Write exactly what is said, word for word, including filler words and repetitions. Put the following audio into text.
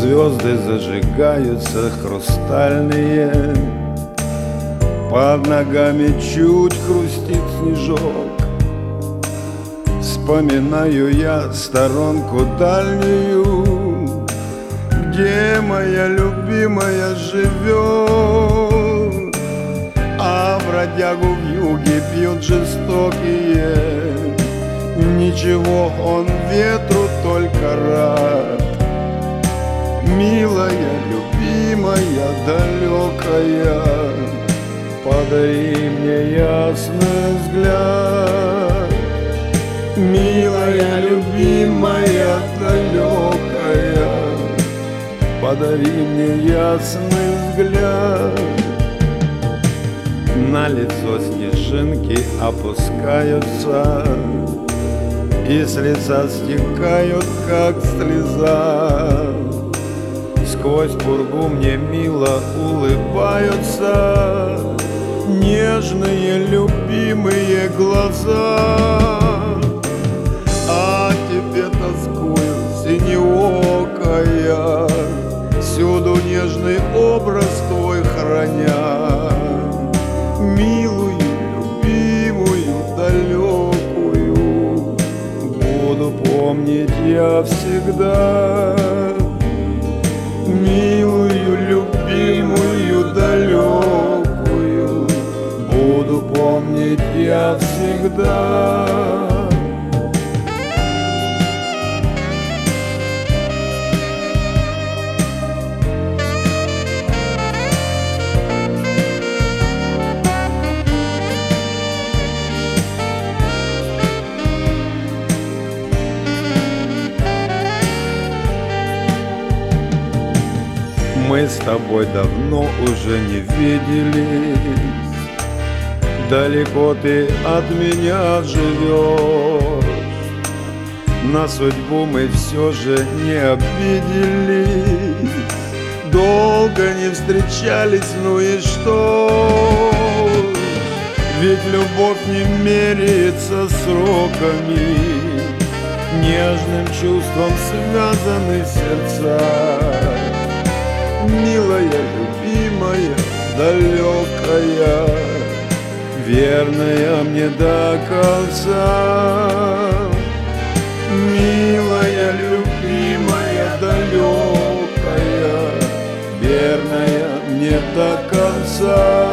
звезды зажигаются хрустальные, под ногами чуть хрустит снежок. Вспоминаю я сторонку дальнюю, где моя любимая живет, а бродягу в юге бьют жестокие. Ничего, он ветру только рад. Милая, любимая, далекая, подари мне ясный взгляд. Милая, любимая, далекая, подари мне ясный взгляд. На лицо снежинки опускаются, и с лица стекают, как слеза. Сквозь пургу мне мило улыбаются нежные, любимые глаза. А тебе тоскую, синеокая, всюду нежный образ твой храня. Милую, любимую, далекую буду помнить я всегда. Милую, любимую, далекую буду помнить я всегда. Мы с тобой давно уже не виделись, далеко ты от меня живешь. На судьбу мы все же не обиделись, долго не встречались, ну и что? Ведь любовь не меряется сроками, нежным чувством связаны сердца. Милая, любимая, далекая, верная мне до конца. Милая, любимая, далекая, верная мне до конца.